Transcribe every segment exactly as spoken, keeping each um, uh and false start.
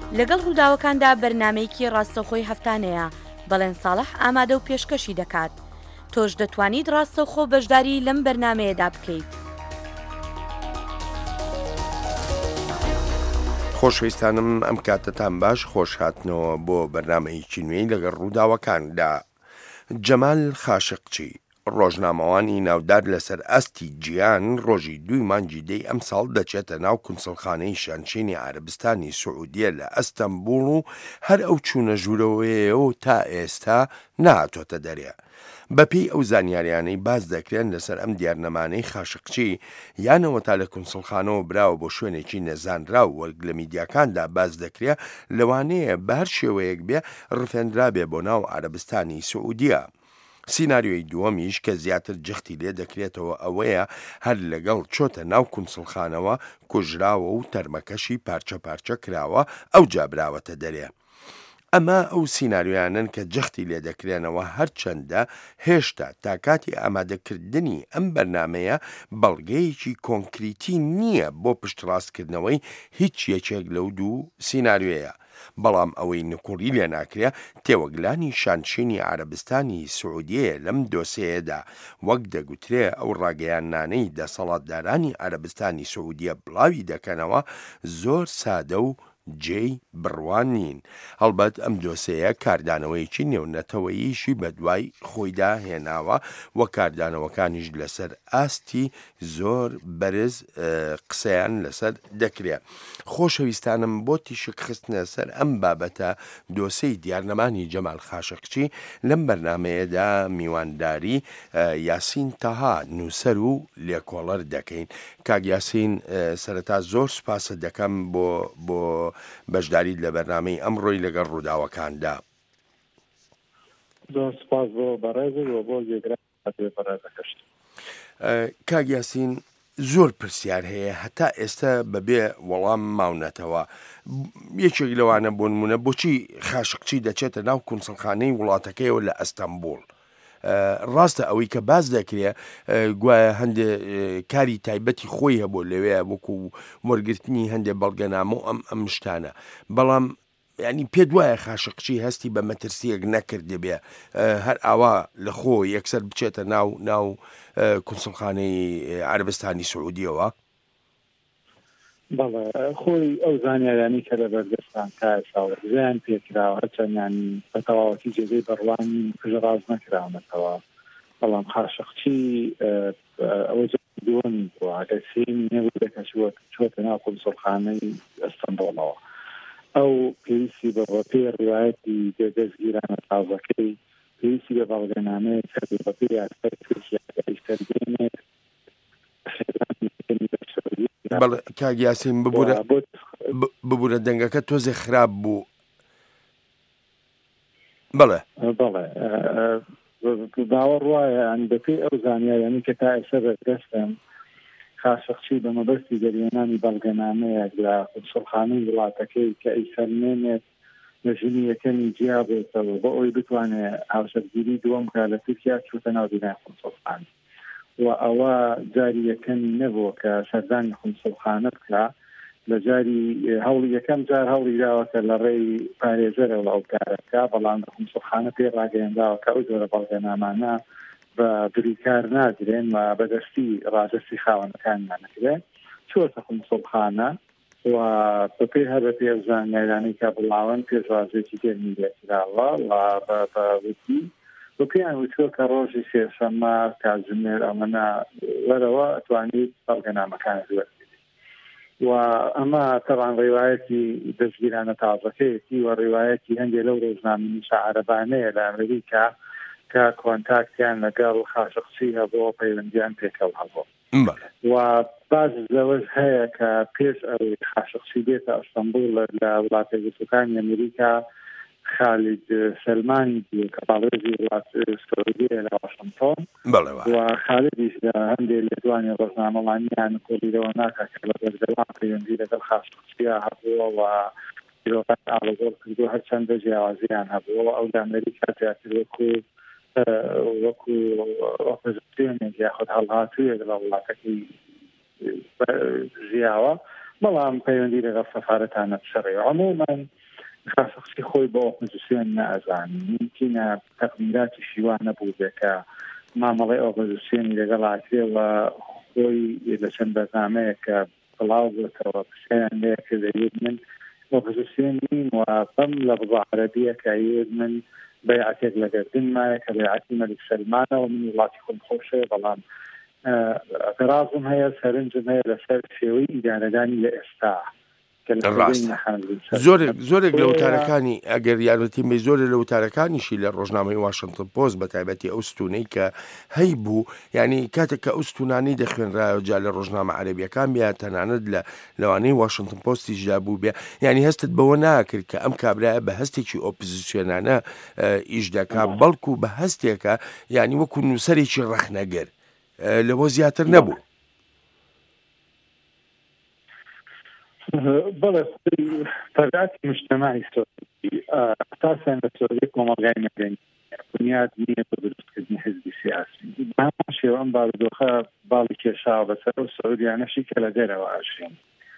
لەگەڵ ڕووداوەکاندا بەرنامەیەکی ڕاستەوخۆی هەفتانەیە بەڵێن ساڵح ئامادە و پێشکەشی دەکات. تۆش دەتوانیت ڕاستەوخۆ بەشداری لەم بەرنامەیەدا بکەیت. خۆشەویستانم ئەم کاتتان باش خۆش هاتنەوە بۆ بەرنامەیەکی نوێی لەگەڵ ڕووداوەکاندا. جەمال خاشقچی ڕۆژنامەوانی ناودار لەسەر ئەستی گیان ڕۆژی دوی مانگی دەی ئەم ساڵ دەچێتە ناو کونسڵخانەی شانشینی عەرەبستانی سوعودیە لە ئەستەمبوڵ و هەر ئەو چوونە ژوورەوەیە و تا ئێستا نهاتۆتە دەرێ. بەپێی ئەو زانیاریانەی باز دەکرێن لەسەر ئەم دیارنەمانەی خاشقچی یانەوە تا لە کونسڵخانەوە براوە بۆ شوێنێکی نەزانرا و وەرگ لە میدیاکاندا باز دەکرێ لەوانەیە بە هەر شێوەیەک بێ ڕفێنرا بێ بۆ ناو عەرەبستانی سوعودیە. سیناریۆی دووەمیش کە زیاتر جەختی لێ دەکرێتەوە ئەوەیە هەر لەگەڵ چۆتە ناو کونسڵخانەوە کوژراوە و تەرمەکەشی پارچە پارچە کراوە ئەو جابراوەتە دەرێ. ئەمە ئەو سیناریۆیانن کە جەختی لێ دەکرێنەوە هەرچەندە هێشتا تا کاتی ئامادەکردنی ئەم بەرنمەیە بەڵگەیەکی کۆنکریتی نییە بۆ پشتڕاستکردنەوەی هیچ یەکێک لەو دوو سیناریۆیە. بەڵام ئەوەی نکوڕی لێ ناکرێ تێوەگلانی شانشینی عەرەبستانی سوعودیە لەم دۆسەیەدا وەک دەگوترێ ئەو ڕاگەیاندانەی دەسەڵاتدارانی عەرەبستانی سوعودیە بڵاوی دەکەنەوە زۆر سادە و جێی بڕوان نین. هەڵبەت ئەم دۆسەیە کاردانەوەیکی نێونەتەوەییشی بە دوای خۆیدا هێناوە و کاردانەوەکانیش لەسەر ئاستی زۆر بەرز قسەیان لەسەر دەکرێت. خۆشەویستانم بۆ تیشک خستنە سەر ئەم بابەتە دۆسەی دیارنەمانی جەمال خاشقچی لەم بەرنمەیەدا میوانداری یاسین تەها نووسەر و لێکۆڵەر دەکەین. کاک یاسین سەرەتا زۆر سوپاسە دەکەم بۆ بۆ بەشداریت لە بەرنامەی ئەمڕۆی لەگەڵ ڕووداوەکاندا. زۆر سوپاس بۆ بەڕێزت و بۆ جێگرانی بەڕێزەکەشت. کاک یاسین زۆر پرسیار هەیە هەتا ئێستا بەبێ وەڵام ماونەتەوە. یەکێک لەوانە بۆ نمونە بۆچی خاشقچی دەچێتە ناو کونسڵخانەی وڵاتەکەیەوە لە ئەستەمبوڵ؟ ڕاستە ئەوەی کە باز دەکرێت گوایە هەندێ کاری تایبەتی خۆی هەبوو لەوەیە وەکو وەرگرتنی هەندێک بەڵگەنامە و ئەم ئەم شتانە. بەڵام ینی پێ دوایە خاشقچی هەستی بە مەترسیەک نەکردێ بێ هەر ئاوا لە خۆ یەکسەر بچێتە ناو ناو کونسڵخانەی عەرەبستانی سوعودیەوە؟ بەڵێ خۆی ئەو زانیاریانی کە لە بەردەستان تا ساڵزیان پێکراوە هەرچەندیانی بە تەواوەتی جێگەی بەڕوانی پژەڕاز نەکراونەتەوە. بەڵام خاشقچی ئەوە دووەمی بووە کە سێمی نەبوو دەکەچوە چوەتە ناو کونسڵخانەی ئەستەمبوڵەوە. ئەو پێویستی بە بەپێ ڕیوایەتی دەستگیرانە تازەکەی پێویستی بە بەڵگەنامەیە کە بەپێ یاسەر تورکیایستەربێنێت بەڵێ کاک یاسین ببوورە ببوورە دەنگەکە تۆزێ خراپ بوو. بەڵێ بەڵێ باوەڕ وایە ئەنی بەپێی ئەو زانیاریانی کە تا ئێستا بەردەستن خاشقچی بە مەبەستی دەریێنانی بەڵگەنامەیەک لە کونسڵخانەی وڵاتەکەی کە ئەیفەرمێنێت لە ژنی یەکەمی جیا بێتەوە بۆ ئەوی بتوانێت هاوسەرگیری دووەم کە لە تورکیا چوتە ناو بینای کونسڵخانە و ئەوە جاری یەکەمی نەبووە کە سەردانی کونسڵخانە بکرا. لە جاری هەوڵی یەکەم جار هەوڵی داوەکە لە ڕێی پارێزەرە لە ئەو کارەکە، بەڵام لە کونسڵخانە پێ ڕاگەیەنداوە کە ئەو جۆرە بەڵگەنامانە بە بریکار نادرێن و بەدەستی ڕادستی خاوەنەکانیان نەکرێن. چۆتە کونسڵخانە و بەپێی هەر بەپێ ئەو زانیاریانەی کە بڵاوەن پێشوازێکی دێنی لێکراوە و بەوتی بۆ پێیان وتووە کە ڕۆژی سێشەممە کاتژمێر ئەمەە وەرەوە ئەتوانیت بەڵگەنامەکان وەرگرت. و ئەمە تەبان ڕێوایەتی دەستگیرانە تازەکەیەتی و ڕێوایەتی هەندێک لەو ڕۆژنامەنووسە عەرەبانەیە لە ئەمریکا کە کۆنتاکتیان لەگەڵ خاشقچی هەبوو پەیوەندیان پێکەوە هەبوو. و باز لەوەش هەیە کە پێش ئەوەی خاشقچی بێتە ئەستەمبوڵ لە وڵاتە یەکگرتووەکانی ئەمریکا خالد سلمانی بوو کە باڵێزی وڵات سعودیە لە واشنگتۆن و خالدیش لە هەندێک لە دوانی ڕۆژنامەوانیان کۆڵیرەوە ناکە کە لە بەردەوام پەیوەندی لەگەڵ خاشقچیە هەبووە و پیرۆکان ئاڵۆزۆر کردو هەرچەندە جیاوازیان هەبووە. ئەو لە ئەمریکا زیاتر وەکو وەکو ئۆپۆزیسیۆنێک یاخود هەڵهاتوویەک لە وڵاتەکەی ژیاوە بەڵام پەیوەندی لەگەڵ سەفارەتانە بشەڕێ عموماً خاصی خۆی بۆ ئۆپۆزیسیۆن نەئەزانی ممکنە تەقدیراتی شیوان نەبوو بێت کە مامەڵەی ئۆپۆزیسیۆنی لەگەڵ ئاکرێەوە خۆی لە چەند بەرنامەیە کە بڵاو بێتەوە پرسیان لێ کە دەیێت من ئۆپۆزیسیۆن نیم و بەم لە بڵاو عەرەبیە کە ئەیێت من بەیعەتێک لەگەردن مایە کە بەیعەتی مەلیک سەلمانەوە من وڵاتی خۆم خۆشێ بەڵام غرازم هەیە سەرنجم هەیە لەسەر شێوەی ئیدارەدانی لە ئێستا زۆرێک لە وتارەکانی ئەگەر یارمەتی مەی زۆر لە وتارەکانیشی لە ڕۆژنامەی واشنگتن پۆست بە تایبەتی ئەو ستونەی کە هەی بوو ینی کاتێک کە ئەو ستونانی دەخوێنرایەوە جا لە ڕۆژنامە عەرەبیەکان بیا تەنانەت لە لەوانەی واشنگتن پۆستیشدا بوو بێ ینی هەستت بەوە ناکرد کە ئەم کابرایە بە هەستێکی ئۆپۆزیسیۆنانە ئیش دەکا بەڵکو بە هەستێکە ینی وەکو نووسەرێکی ڕەخنەگەر لەوە زیاتر نەبوو. بەڵێ تەبیعەتی مجتەماعی سعودی ئەساساً لە سعودی کۆمەڵگای مەدەنی بنیاد نییە بۆ دروستکردنی حزبی سیاسی بە هەمان شێوە ئەم بارودۆخە باڵی کێشاوە بەسەر و سعودیانەشی کە لە دەرەوە ئاشێن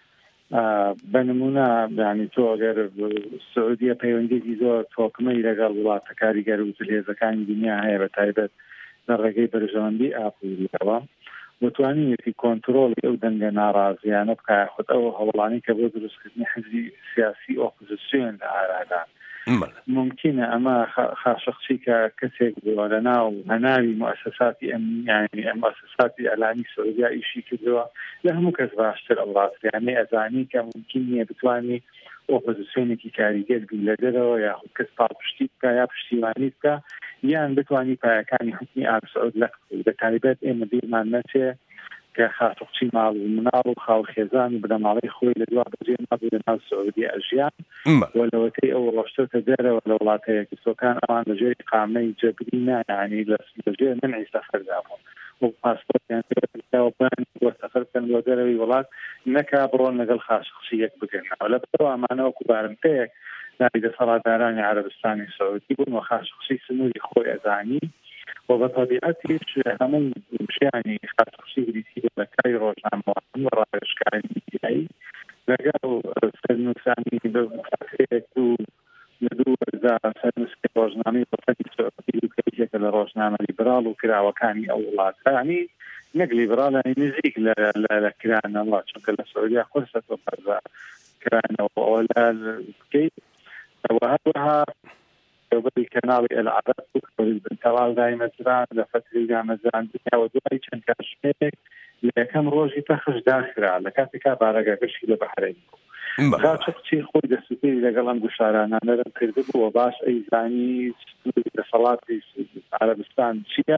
بە نمونە یانی تۆ ئەگەر سعودیە پەیوەندیی زۆر تۆکمەی لەگەڵ وڵاتە کاریگەر و جلێزەکانی دنیا هەیە بە تایبەت لە ڕێگەی بەرژەوەندی ئاپوریەوە وتوانیەتی کۆنتترۆڵی ئەو دەنگە ناڕازیانە بکای خۆت ئەو هەوڵانی کە بۆ دروستکردنی حزبی سیاسی ئۆپۆزیسیۆن لە ئارادان ممکنە ئەمە خاشەخچی کە کەسێک بووە لە ناو هەناوی مؤسساتی ئەمنیانی ئەم مؤسساتی ئەلانی سعودیا ئیشی کردووە لە هەموو کەس باشتر ئەڵاتیانەی ئەزانی کە ممکن نییە بتوانانی ئۆپۆزیسیۆنێکی کاریگەر بی لە دەرەوە یا کەس پاڵپشتی بکە یا پشتیوانی بکە یان بتوانی پایەکانی حکمی ئال سعود لە بە تایبەت ئێمە بیرمان نەچێ کە خاشەخچی ماڵ و مناڵ و خاو خێزان و بنەماڵەی خۆی لە دوا بەجێ نابوو لە ناو سعودی ئەژیان و لەوەتەی ئەو ڕۆشتۆتە دەرەوە لە وڵاتەیە کردستۆکان ئەوان لەژێری قامەی جەبری نایانی لەژێر منعی سەفەردا بوون و پاسپۆرتیان بۆ سەفەر بکەن بۆ دەرەوەی وڵات نەکا بڕۆن لەگەڵ خاشەخچیەک بگەنەوە لەبەرەوە ئەمانەوە کوبارمتەیەک ناوی دەسەڵاتدارانی عەرەبستانی سعودی بوون و خاشەخچی سنووری خۆی ئەزانی و بە تەبیعەتیش هەموو ژیانی خاشەخچی بریتی بە کاری ڕۆژنامەوانی و ڕایشکاری میدیایی لەگەڵ سەرنووسانی بەفاترێک و لە دوو هەزار سەرنووسی ڕۆژنامەی وڵاتی سعودی و کەیەکە لە ڕۆژنامە لیبرال و کراوەکانی ئەو وڵاتانی نەک لیبرالانی نزیک لە کرانەوە چونکە لە سعودیا خۆستەوە بەرزە کرانەوە ئەوە لە بکەیت وهروها بەری کەناڵی ئەلعەرەب تەواو دایمەزران لە فەتری دامەزراندنیا و دوای چەند کاتژمێرێک لە یەکەم ڕۆژی پەخش داخرا لە کاتێکا بارەگەگەشتی لە بەحرەین خاشەخچی خۆی دەسووتێری لەگەڵ ئەم گوشارانانەرم کردبوو و باش ئەیزانی دەسەڵاتی عەرەبستان چییە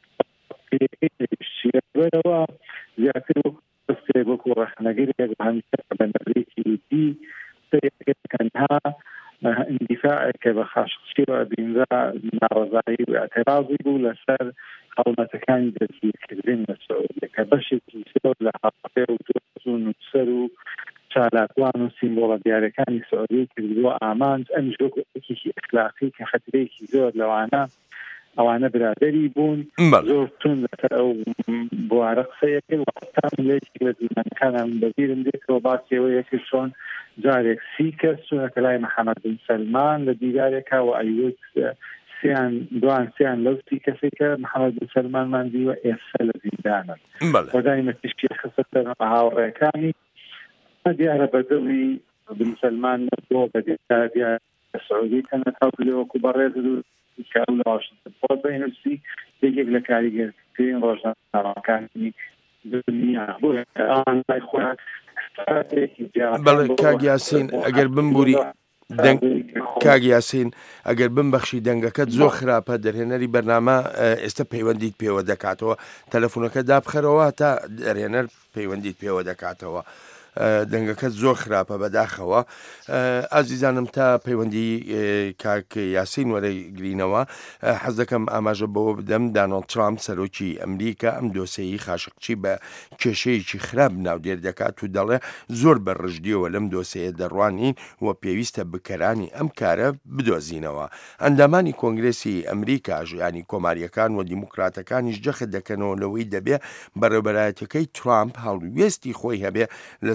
چیەوە زیاتر دەستێ بۆکو ڕەخنەگەرێک هەمیشە بە نەبرێکی دی تەنها اندفاعك بخاشخشي وبإنذاء نارضائي واعتراضي لسر هەوڵەتەکانی دەستگیرکردن لە سعودیە کە بەشێکی زۆر لە هەڵقەی و دۆزون و سەر و چالاکوان و سیمبۆڵە دیارەکانی سعودی کردووە ئامانج ئەمیش وەکێکی ئەخلاقی کە خەترەیەکی زۆر لەوانە ئەوانە برادەری بوون زۆر تون لەسەر ئەو بوارە قسەیەکرد وەختان لێکی لە دوونەکانم بەبیرم دێتەوە باسیەوەیە کرد چۆن جارێک سی کەس چوونەکە لای محەممەد بن سەلمان لە دیوارێکا و ئەیوت سیان دوان سیان لەو سی کەسێکە محەممەد بن سەلمانمان دیوە ئێستا لە زیندانن وەدایمە تشتی خستە هاوڕێەکانی دیارە بەدڵی بن سەلمان نەبووە بە دیارە سعودی تەنەتاو لێوەکو بەڕێز لەواشتۆ بەینوسی یەکێک لە کاریگەرترین ڕۆژنامەکانی دنیا بووە ئەوان لای خۆیان بەڵێ کاک یاسین ئەگەر بمبوری کاک یاسین ئەگەر بمبەخشی دەنگەکەت زۆر خراپە دەرهێنەری بەرنامە ئێستا پەیوەندیت پێوە دەکاتەوە تەلەفۆنەکە دابخەرەوە تا دەرهێنەر پەیوەندیت پێوە دەکاتەوە دەنگەکەت زۆر خراپە بەداخەوە ئازیزانم تا پەیوەندی کاک یاسین وەرەی گرینەوە حەز دەکەم ئاماژە بەوە بدەم داناڵد ترامپ سەرۆکی ئەمریکا ئەم دۆسەیی خاشقچی بە کێشەیەکی خراپ ناودێر دەکات و دەڵێ زۆر بەڕژدیەوە لەم دۆسەیە دەڕوانین و پێویستە بکەرانی ئەم کارە بدۆزینەوە ئەندامانی کۆنگرێسی ئەمریکا ژیانی کۆماریەکان و دیموکراتەکانیش جەخت دەکەنەوە لەوەی دەبێ بەڕێوەبەرایەتەکەی ترامپ هەڵوێستی خۆی هەبێ لە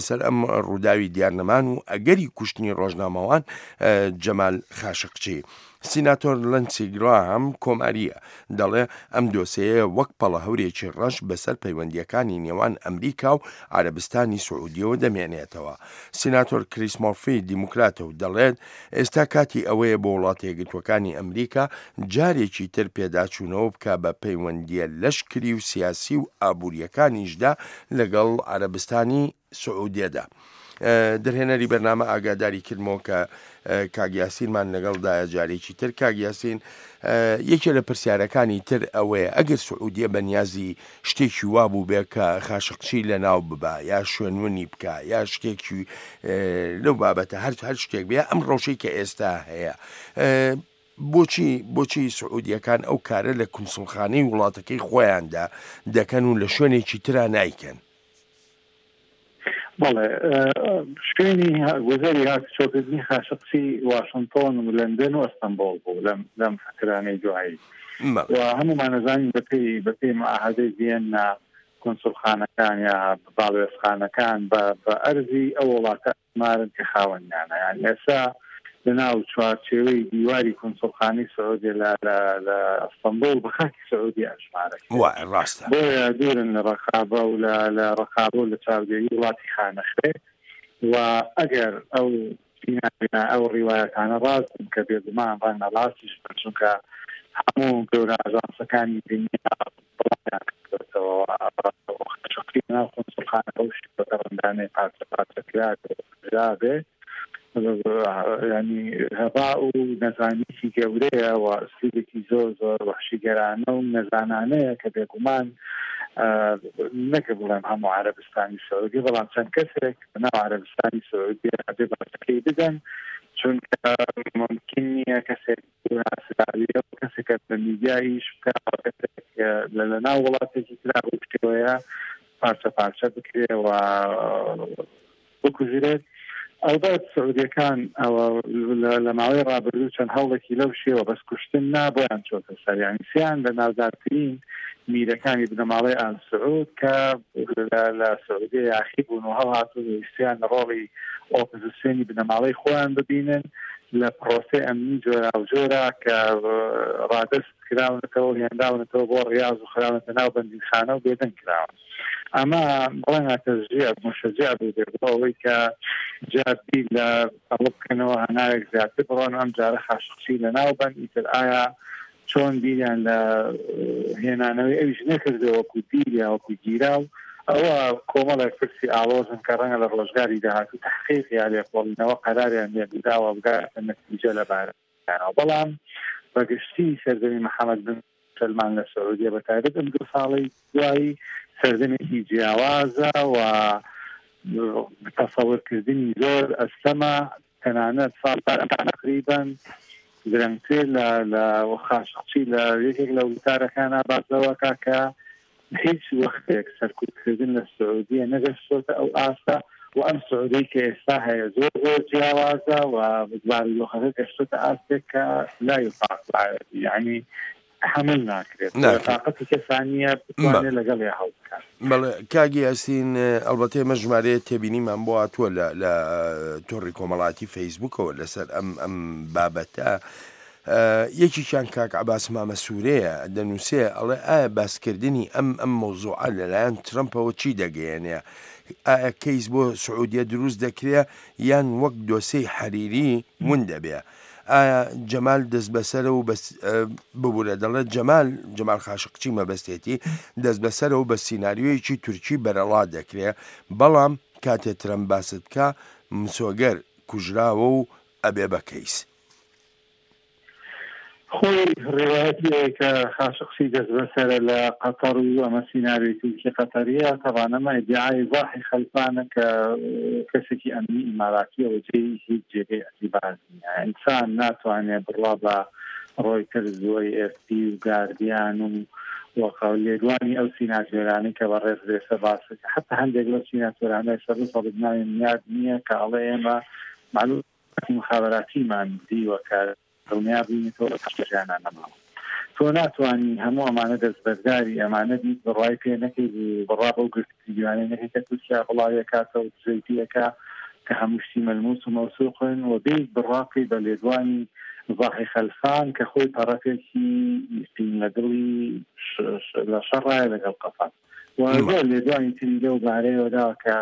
بەسەر ئەم ڕووداوی دیارنەمان و ئەگەری کوشتنی ڕۆژنامەوان جەمال خاشقچی. سیناتۆر لەنسی گراهام کۆماریە دەڵێ ئەم دۆسەیە وەک پەڵە هەورێکی ڕەش بەسەر پەیوەندیەکانی نێوان ئەمریکا و عەرەبستانی سعودیەوە دەمێنێتەوە. سیناتۆر کریس مۆرفی دیموکراتە و دەڵێت ئێستا کاتی ئەوەیە بۆ وڵاتە یەکگرتووەکانی ئەمریکا جارێکی تر پێداچوونەوە بکە بە پەیوەندیە لەشکری و سیاسی و ئابوووریەکانیشدا لەگەڵ عەرەبستانی سعودیەدا. دەرهێنەری بەرنامە ئاگاداری کردمەوە کە کاگیاسینمان لەگەڵدایە جارێکی تر. کاگیاسین، یەکێ لە پرسیارەکانی تر ئەوەیە ئەگەر سعودیە بەنیازی شتێکی وا بوو بێ کە خاشقچی لە ناو ببا یا شوێنونی بکە یا شتێکی لەو بابەتە هەر هەر شتێک بێ ئەم ڕۆژەی کە ئێستا هەیە، بۆچی بۆچی سعودیەکان ئەو کارە لە کونسڵخانەی وڵاتەکەی خۆیاندا دەکەن و لە شوێنێکی ترا نایکەن؟ بەڵێ شوێنی گوزەری هاتوچۆکردنی خاشقچی واشنتۆن و لەندەن و ئەستەمبۆڵ بوو لەم فترانەی دوایی و هەمومان نەزانین بەپێی بەپێی معاهدەی ڤیێنا کۆنسڵخانەکان یا باڵێۆزخانەکان بە ئەرزی ئەو وڵاتە مارن کە خاوەنیانە، یان ئێستا لەناو چوارچێوەی دیواری کۆنسڵخانەی سعودی لە ئەستەمبۆڵ بە خاکی سعودی ئەژمارە ڕاستە بۆیە دوورن لە ڕەقابە و لە ڕەقابە و لە چاودێری وڵاتی خانەخرێ و ئەگەر ئەو ئەو ڕیوایەتانە ڕاست کە بێگومان ڕەنگە ڕاستیش چونکە هەموو گەورە ئاژانسەکانی دنیا بڵیان کردەوە خاشقچی ناو کۆنسڵخانە ئەو شتە ڕەندانەی پارچە پارچەکرا بێ ینی هەبا و نەزانیی گەورەیە و ئەسلوبێکی زۆر زۆر وەحشیگەرانە و نەزانانەیە کە بێگومان نەکە بڵێم هەموو عەرەبستانی سعودی، بەڵام چەند کەسێک بەناو عەرەبستانی سعودی ئەبێ باسەکەی بدەن، چونکە ممکن نییە کەسێک سراویە و کەسێکە بە میدیاییش بکە لە ناو وڵاتێکی ترا بکرێوەیە پارچە پارچە بکرێ و بکوژرێت. ئەوبەت سعودیەکان ئەوە لە ماوەی ڕابردوو چەند هەوڵێکی لەو شێوە بەس کوشتن نابۆیان چۆتە سەر، یانی سیان لە ناودارترین میرەکانی بنەماڵەی ئال سعود کە لە سعودیە یاخی بوون و هەڵهاتوون ویستیان لە ڕۆڵی ئۆپۆزیسیۆنی بنەماڵەی خۆیان ببینن لە پرۆسەی ئەمنی جۆرا و جۆرا کە ڕادەست کراونەتەوە هێنداونەتەوە بۆ ڕیاض و خراونەتە ناو بەندیخانە و بێدەنگ کراون. ئەمە بڵێن تەشجیع مشجع بوو بۆەوەی کە جابی لە ئەوە بکەنەوە هەنارێک زیاتر بڕۆن ئەم جارە خاشقچی لە ناو بن ئیتر ئایا چۆن بیریان لە هێنانەوەی ئەویش نەکردەوە وەکو دیریا وەکو گیرا و ئەوە کۆمەڵێک پرسی ئاڵۆزن کە ڕەنگە لە ڕۆژگاری داهاتوو تەحقیق یا لێکۆڵینەوە قەراریان لێداوە بگاتە نەتیجە لەبارەیانەوە. بەڵام بەگشتی سەردەمی محەممەد بن سەلمان لە سعودیە بەتایبەت ئەم دو ساڵی دوایی سەردەمێکی جیاوازە و تەسەوورکردنی زۆر ئەستەمە، تەنانەت ساڵ تقریباً درەنگتر لە خاشقچی لە یەکێک لە وتارەکانە بازەوە کاکە هیچ وەختێک سەرکوتکردن لە سعودیە نەگەشتۆتە ئەو ئاستا و ئەم سعودی کە ئێستا هەیە زۆر زۆر جیاوازە و بزاری لۆخەکە گەشتۆتە ئاستێک کە لا یوفاق یعنی حمل ناکرێت تااقەتی کەسانیە بتوانێت لەگەڵێ هەڵ بکات. بەڵێ کاگی یاسین، ئەڵبەتە ئێمە ژمارەیە تێبینیمان بۆ هاتووە لە تۆڕی کۆمەڵاتی فەیسبوکەوە لەسەر ئەم ئەم بابەتە. یەکیشان کاک عەباس مامە سوورەیە دەنووسێ ئەڵێ ئایا باسکردنی ئەم ئەم مەوزوعە لەلایەن ترەمپەوە چی دەگەیەنێ؟ ئایا کەیس بۆ سعودیە دروست دەکرێ یان وەک دۆسەی حەریری ون دەبێ؟ ئایا جەمال دەست بەسەرە و ببوورە دەڵێت جەمال جەمال خاشقچی مەبەستێتی دەست بەسەرە و بە سیناریۆیەکی تورکی بەرەڵا دەکرێت، بەڵام کاتێ ترەمپ باست بکە مسۆگەر کوژراوە و ئەبێ بە کەیس. خۆی ڕێوایەتەیە کە خاشقچی دەست بەسەرە لە قەتەر و ئەمە سیناریۆی تورکی قەتەریە تەوانەمە ئیدعای ڤاحی خەلفانە کە کەسێکی ئەمنی ئیماراتیەوە جێی هیچ جێگەی ئەتیبار نییە. ئینسان ناتوانێت بڕوا بە ڕۆیتەرز و ئێ ئێف پی و گاردیان و وەقەو لێدوانی ئەو سیناتۆرانەی کە بە ڕێز دێسە باسەکە حتا هەندێک لەو سیناتۆرانەی سەر سەڵبناوی میاد نییە کە ئەڵێ ئێمە معلوماتی مخابراتی مان دیوە کە دڵنیا بووینەوە تەشیانە نەماوە. تۆ ناتوانانی هەموو ئەمانە دەستبەرداری ئەمانە بیت بڕای پێ نەکەی بڕا بەو گرتی دیوانەی نەکەی کە تورکیا بڵاویەکاتەوە زەیتیەکە کە هەموو شتی مەلموس و مەوسوقن و بیت بڕاقی بە لێدوانی ڤاحی خەلفان کە خۆی پەڕەکێکی لەدڵی لە شەڕایە لەگەڵ قەفان وزۆر لێدوانی تری لەو بارەیەوەدا کە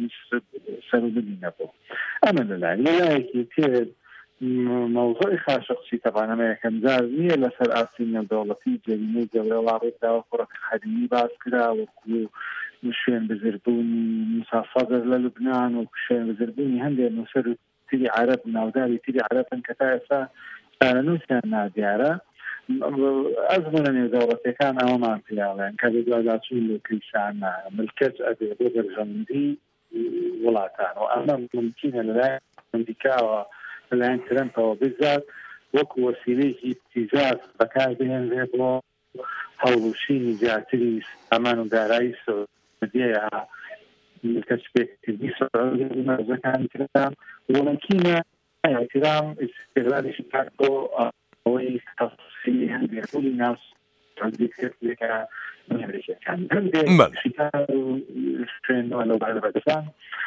سەر و بنی نەبوو ئەمە لەلای لەلایەکی تر موضوعی خاشقچی تەبانەمە یەکەم جار نییە لەسەر ئاستی نێودەوڵەتی جەریمەی گەورە وڵاڕێکداوە کوڕەکە خەریمی باس کرا وەکو شوێن بزربوونی موسا سەدر لە لوبنان و شوێن بزربوونی هەندێک نووسەر و تری عەرەب ناوداری تری عەرەبن کە تا ئێستا چارەنووسیان نادیارە ئەزمونە نێودەوڵەتیەکان ئەوەمان پیاڵێن کە لە دواداچوون لە کریسان ملکەت ئەبێ بۆ بەرژەوەندی وڵاتان و ئەمە ممکنە لەلایەن ئەمریکاوە لەلایەن ترەمپەوە بزات وەکو وەسیلەیەکی ابتیزاز بەکاربهێنرێ بۆ هەڵوشینی زیاتری سامان و دارایی سعودیە ملکەت سپێکردنی سعودی مەرزەکانی ترام وەممکنە احترام استقلالشی کرد بۆ ئەوەی تەفسیری هەندێک پولی ناو سعودی کردێکە ئەمریکیەکان هەندێک شیکار و شوێنەوە لەو بارە بەدەستان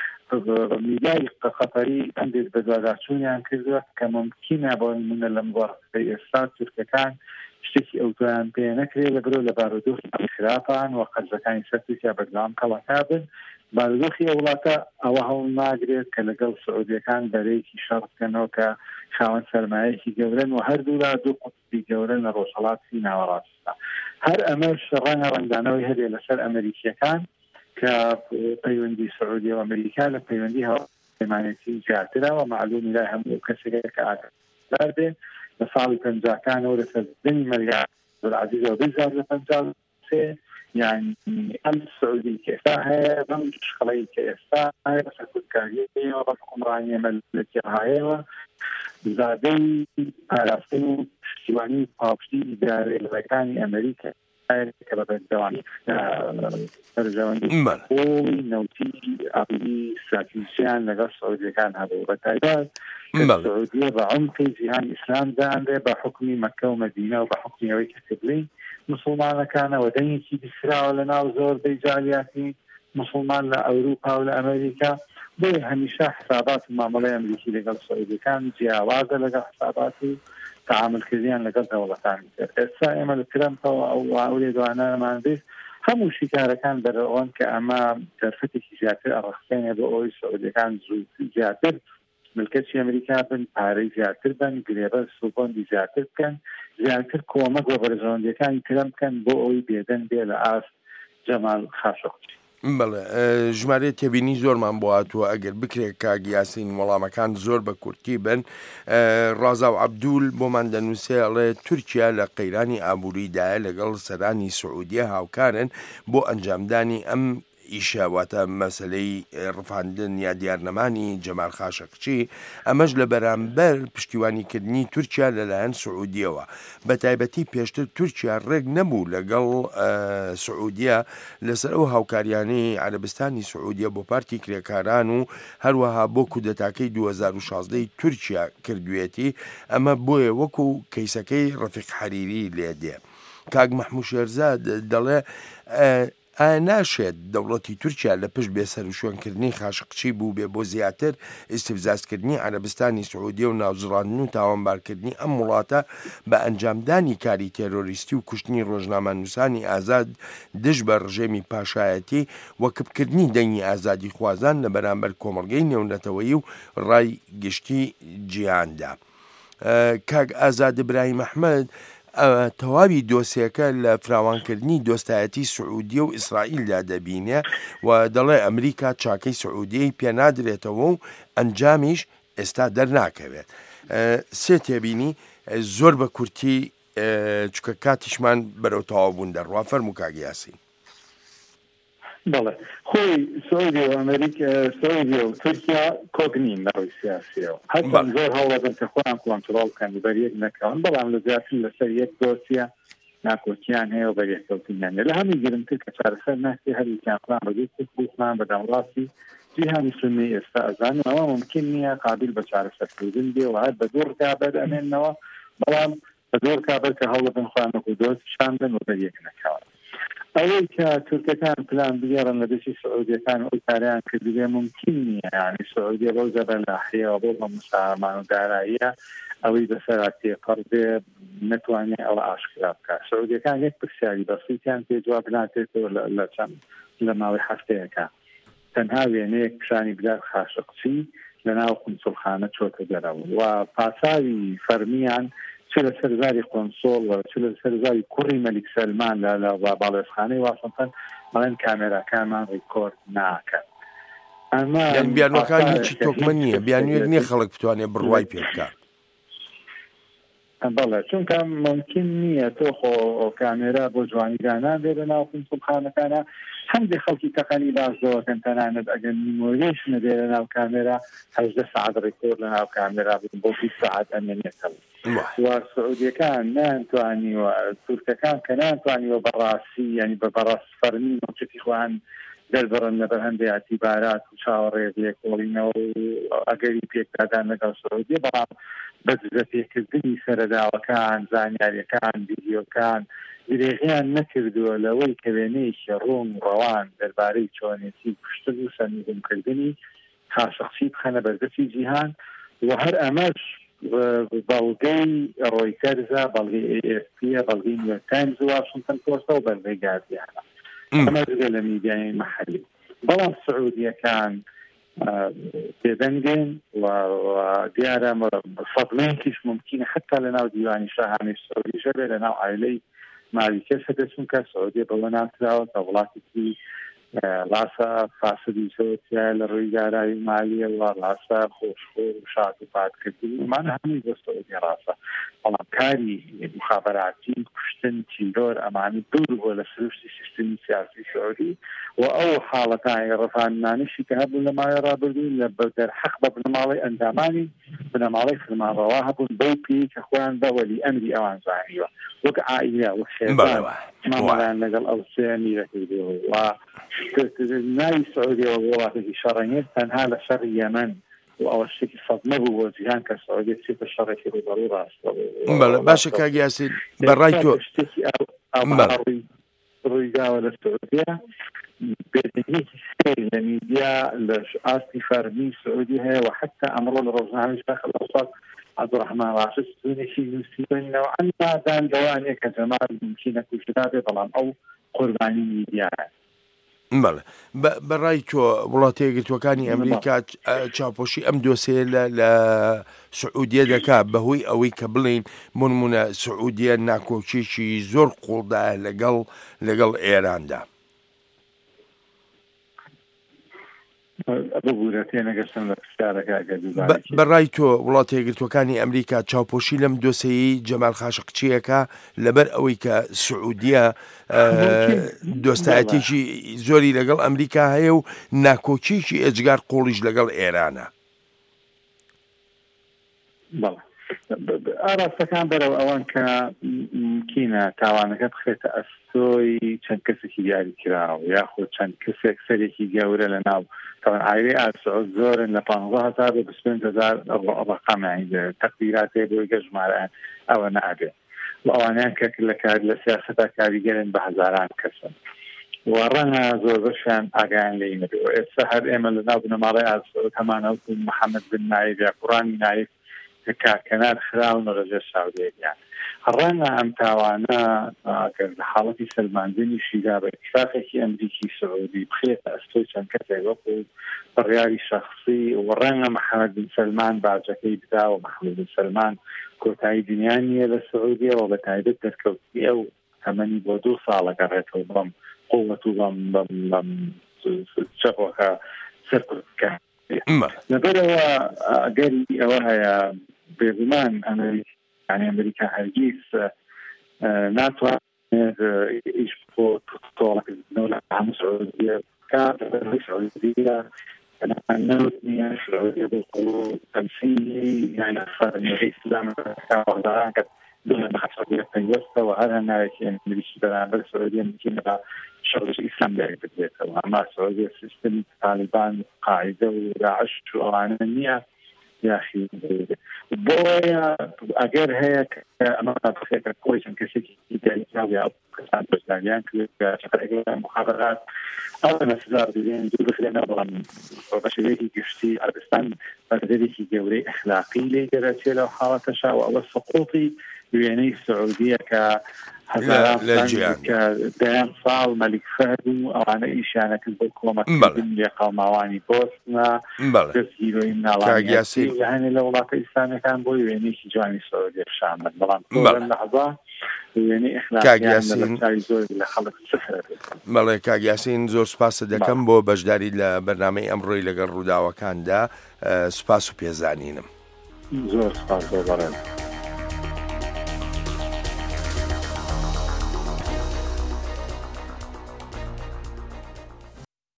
میدیای قەتەری هەندێک بەدواداچوونیان کردووە کە ممکنە بۆ نمونە لەم وەختەی ئێستا تورکەکان شتێکی ئەوتۆیان پێ نەکرێت لەبەرۆ لە بارودۆخی خراپان و قەرزەکانی سەر تورکیا بەردەوام کەڵەکا بن بارودۆخی ئەو وڵاتە ئەوە هەوڵ ناگرێت کە لەگەڵ سعودیەکان بەرەیەکی شەڕ بکەنەوە کە خاوەن سەرمایەکی گەورەن و هەردوو لا دوو قوتبی گەورەن لە ڕۆژهەڵاتی ناوەڕاستدا هەر ئەمەش ڕەنگە ڕەنگدانەوەی هەبێ لەسەر ئەمریکیەکان کە پەیوەندی سعودی و ئەمریکا لە پەیوەندی هەڵمانێتی زیاترە و معلومی لای هەموو کەسێک کە ئاگادار بێ لە ساڵی پەنجاکانەوە لە سەردەمی مەریخ عەزیزەوە بزار لە پەنجا سێ یعنی ئەم سعودی کە ئێستا هەیە بەم شقڵەی کە ئێستا هەیە بەسەر کورتکاریەوە بە حکومڕانی مەلەکی هەیەوە زادەی پاراستن و پشتیوانی پاپشتی ئیدارەکانی ئەمریکا کە بە بەردەوامی بەرژەوەندی خۆی نەوتی ئابووری استراتیژیان لەگەڵ سعودیەکان هەبوو بە تایبەت کە سعودیە بە عمقی جیهانی ئیسلام دانرێ بە حکمی مەککە و مەدینە و بە حکمی ئەوەی کە قبلەی مسلمانەکانەوە دەنگێکی بیسراوە لە ناو زۆربەی جالیاتی مسلمان لە ئەوروپا و لە ئەمریکا بۆی هەمیشە حسابات و مامەڵەی ئەمریکی لەگەڵ سعودیەکان جیاوازە لەگەڵ حساباتی تعاملکردیان لەگەڵ دەوڵەتانی تر ئێستا ئێمە لە ترەمپەوە ئەو ئەوڵێ دوانەمان بێت هەموو شیکارەکان بەرەوەن کە ئەمە دەرفەتێکی زیاتر ئەڕەخسێنێ بۆ ئەوەی سعودیەکان زیاتر ملکەتی ئەمریکا بن پارەی زیاتر بن گرێبە سوبۆندی زیاتر بکەن زیاتر کۆمەک بۆ بەرژەوەندیەکانی ترم بکەن بۆ ئەوەی بێدەن بێ لە ئاست جەمال خاشقچی بەڵێ ژمارە تێبینی زۆرمان بۆ هاتووە ئەگەر بکرێت کاگیاسین وەڵامەکان زۆر بە کورتی بن ڕازاو عەبدول بۆمان دەنووسێ ئەڵێ تورکیا لە قەیرانی ئابووریدایە لەگەڵ سەرانی سعودیە هاوکارن بۆ ئەنجامدانی ئەم ئیشاواتە مەسلەی ڕفاندن یا دیارنەمانی جەمال خاشقچی ئەمەش لە بەرامبەر پشتیوانیکردنی تورکیا لەلایەن سعودیەوە بە تایبەتی پێشتر تورکیا ڕێک نەبوو لەگەڵ سعودیە لەسەر ئەو هاوکاریانەی عەرەبستانی سعودیە بۆ پارتی کرێکاران و هەروەها بۆ کودەتاکەی دوو هەزار و شازدەی تورکیا کردوێتی ئەمە بۆیە وەکو کەیسەکەی ڕەفیق حەریری لێ دێ کاک مەحموود شێرزاد دەڵێ ئایا ناشێت دەوڵەتی تورکیا لە پشت بێسەر و شوێنکردنی خاشقچی بوو بێ بۆ زیاتر ئیستیفزازکردنی عەرەبستانی سعودیە و ناوزڕاندن و تاوانبارکردنی ئەم وڵاتە بە ئەنجامدانی کاری تێرۆریستی و کوشتنی ڕۆژنامەنووسانی ئازاد دژ بە ڕژێمی پاشایەتی وەکبکردنی دەنگی ئازادی خوازان لە بەرامبەر کۆمەڵگەی نێونەتەوەیی و ڕای گشتی جیهاندا. کاک ئازاد ئیبراهیم ئەحمەد تەواوی دۆسیەکە لە فراوانکردنی دۆستایەتی سعودیە و ئیسرائیلدا دەبینێ و دەڵێ ئەمریکا چاکەی سعودیەی پێنادرێتەوە و ئەنجامیش ئێستا دەرناکەوێت. سێ تێبینی زۆر بە کورتی چکە کاتیشمان بەرەو تەواوبوون دەڕوا فەرموو کاک یاسین. بەڵێ خۆی سعودی و ئەمریکا سعودی و تورکیا کۆگنین لەڕووی سیاسیەوە هەرچەند زۆر هەوڵەدەن کە خۆیان کۆنتڕۆڵ بکەن و بەریەک نەکەون بەڵام لە زیاتر لەسەر یەک دۆسیە ناکۆچیان هەیە و بەریەککەوتنیان لە هەمووی گرنگتر کە چارەسەر ناکرێ هەریکیان فڵان بەدوو تورک بوو فڵان بەدەمڕاستی جیهانی سونی ئێستا ئەزانن ئەوە ممکن نییە قابل بە چارەسەرکردن بێ و هەر بە دوو ڕکابەر ئەمێننەوە بەڵام زۆر کابل کە هەوڵە بن خوانەکو دۆستشان بن و بەریەک نەکەوە ئەوەی کە تورکەکان پلان بگێڕن لە دەستی سعودیەکان ئەو کاریان کردوێ ممکن نییە یعنی سعودیە بەو زەبەلاحیەوە بۆ بە مساهمان و داراییە ئەوەی بەسەرا تێپەڕ بێ نەتوانێت ئەوە ئاشکرا بکات سعودیەکان یەک پرسیاری بەسییتیان پێ جواب ناتێتەوە لە چەند لە ماوەی هەفتەیەەکە تەنها وێنەیەک پیشانی بدار خاشقچی لە ناو قونسڵخانە چۆتە دەرەوە و پاساوی فەرمیان چ لە سەرزاری قۆنسۆڵ چ لە سەرزاری کوڕی مەلیک سەلمان لە باڵێزخانەی واشنتن بەڵێن کامێراکانمان ڕیکۆرد ناکەن ئەمە بیانوەکان هیچی تۆکمە نییە بیانوێت نییە خەڵک بتوانێت بڕوای پێ بکات بەڵێ چونکە ممکن نییە تۆ خۆ کامێرا بۆ جوانیدانان بێ لە ناو قونسڵخانەکانە هەندێک خەڵکی تەقەنی باشەوەکەن تەنانەت ئەگەر نیمۆریش نەبێ لە ناو کامێرا هەژدە سەعات ڕێکۆر لە ناو کامێرا بن بۆ بیست سەعات ئەمێنێتەوە و سعودیەکان نانتوانیوە تورکەکان کە نانتوانیوە بەڕاستی ینی بە بەڕاست فەرمی موچەتی خۆیان دەربڕن لەبەر هەندێک ئەتیبارات و چاوەڕێ لێکۆڵینەوە و ئەگەری پێکدادان لەگەڵ سعودیە بەڵام بە دزەپێکردنی سەرەداوەکان زانیاریەکان ڤیدیۆکان درێغیان نەکردووە لەوەی کە وێنەیەکی ڕوون ڕەوان دەربارەی چۆنێتی کوشتن و سەرنگونکردنی خاشقچی بخەنە بەردەستی جیهان و هەر ئەمەش بەڵگەی ڕۆیتەرزە بەڵگەی ئێ ئێف پیە بەڵگەی نیویۆرک تایمز و واشنتن پۆستە و بەڵگەی گاردیانە ئەمە لە میدیای مەحەلی بەڵام سعودیەکان بێدەنگێن و دیارە فەضلێنکیش ممکنە حتا لە ناو دیوانی شاهانەی سعودیشە بێ لە ناو عایلەی ماوی کەسە دەچون کە سعودیە بەوە نامکراوە کە وڵاتێکی ڕاستە فاسدی سەوەتیە لە ڕووی دارایی مالیە و ڕاستە خۆشخۆر و شات و پاتکردن ئەمانە هەمووی بۆ سعودی ڕاستە بەڵام کاری مخابەراتی کوشتن تیرۆر ئەمانی دوور بۆ لە سروشتی سیستمی سیاسی سعودی و ئەو حاڵەتانی ڕەفاندنانیشی کە هەبوون لە ماوەی ڕابردوون لە دەرحەق بە بنەماڵەی ئەندامانی بنەماڵەی فرمانڕەوا هەبوون بەو پێی کە خۆیان بە وەلی ئەمری ئەوان زانیوە وەک عائیلە وەک شێزان مامەڵیان لەگەڵ ئەو سێ میرەکردەوە و ناوی سعودیەوە بۆ وڵاتێکی شەڕەنگێز تەنها لە شەڕی یەمەن و ئەوە شتێکی سەد نەبوو بۆ جیهان کە سعودیە چێتە شەڕێکی ڕوبەڕووی ڕاستە باشە کاک یاسین بەڕای تۆ ڕوویداوە لە سعودیە بێدەنگێکی سێ لە میدیا لە ئاستی فەرمی سعودی هەیە و حتا ئەمڕۆ لە ڕۆژنامەی داخل ئەوساط عەبدوڕەحمان راشد نووسینێکی نووسیبنەوە ئەندادان لەوانەیە کە جەمال ممکنە کوشتدا بێ بەڵام ئەو قوربانی میدیایە بەڵێ بەڕای تۆ وڵاتە یەکگرتووەکانی ئەمریکا چاوپۆشی ئەم دۆسەیە لە سعودیە دەکات بەهۆی ئەوەی کە بڵین بۆ نمونە سعودیە ناکۆچیێکی زۆر قوڵدایە لەگەڵ لەگەڵ ئێراندا بەڕای تۆ وڵاتە یەکگرتووەکانی ئەمریکا چاوپۆشی لەم دۆسەیەی جەمال خاشقچیەکە لەبەر ئەوەی کە سعودیە دۆستایەتێکی زۆری لەگەڵ ئەمریکا هەیە و ناکۆچیێکی ئەجگار قوڵیش لەگەڵ ئێرانە ئاراستەکان بەرەو ئەوان کە ممکنە تاوانەکە بخێتە ئەستۆی چەند کەسێکی دیاری کراوە یاخۆ چەند کەسێک سەرێکی گەورە لە ناو عائلەی ئال سعود زۆرن لە پانزە هەزار بۆ بیست و پێنج هەزار ڕقەمی تەقدیراتێ بۆی گە ژمارەیان ئەوە نابێ و ئەوانیان کە لە کار لە سیاسەتا کاریگەرن بە هەزاران کەسن و ڕەنگە زۆر بەشیان ئاگایان لێی نەبێ و ئێستا هەر ئێمە لە ناو بنەماڵەی ئال سعود هەمانەوت محەممەد بن نایف یا کوڕانی نایف کە کارکەنار خراون و ڕێژە سعودیەکان ڕەنگە ئەم تاوانە لە حاڵەتی سەلماندنی شیدا بە اتفاقێکی ئەمریکی سعودی بخێتە ئەستۆی چەند کەسێک وەکو بڕیاری شەخصی و ڕەنگە محەممەد بن سەلمان باجەکەی بدا و محەممەد بن سەلمان کۆتایی دنیایە لە سعودیەوە بە تایبەت دەرکەوتی ئەو تەمەنی بۆ دوو ساڵەکە ڕێتەوە بەم قووەت و بەم بەم چەقۆکە سەرکردکە لەبەرەوە ئەگەری ئەوە هەیە بێگومان ئەمریکا يعني أمريكا هرگيز ناتوانێت ئیش بۆ تۆڵەکردنەوە لە هەموو سعودیە بکات سعودیە نەوتنیە سعودیە بۆ قوڵ تەمسیلی یعنی فەرمیەکەی ئیسلام هەزاران کە دۆلە بە سعودیە پەیوەستەوە هەر هەنارێکی ئەمریکی بەرامبەر سعودیە ممکنە بە شەڕش ئیسلام دایک بدرێتەوە ئەما سعودیە سیستەمی تالیبان قاعیدە و داعش و ئەوانە نییە یاخی بۆیە ئەگەر هەیە ئەمە تاسێکە کۆی چەند کەسێکی کەسان بەشداریان کرد مخابرات ئەو نەسزار بێن دوو بخرێنە بەڵام بەشێکی گشتی ئەربستان بەردەرێکی گەورەی ئەخلاقی لێ دەرەچێت لەو حاڵەتەشا و ئەوە سقوڵی وێنەی سعودیە کە دەیان ساڵ مەلیک فەهد و ئەوانە ئیشانەکرد بۆ کۆمەکردن لێقەڵماوانی بۆستنە دەستگیرۆی ناڵانیاسی هەنێ لە وڵاتە ئیسلامیەکان بۆی وێنەیەکی جوانی سعودیە شامل بەڵام لەحظا وێنەی ئەخلاقیان زۆر لە خەڵک سفر. بەڵێ کاگیاسین زۆر سوپاسە دەکەم بۆ بەشداری لە بەرنامەی ئەمڕۆی لەگەڵ ڕووداوەکاندا سوپاس و پێزانینم. زۆر سوپاس بۆ بەڕێز.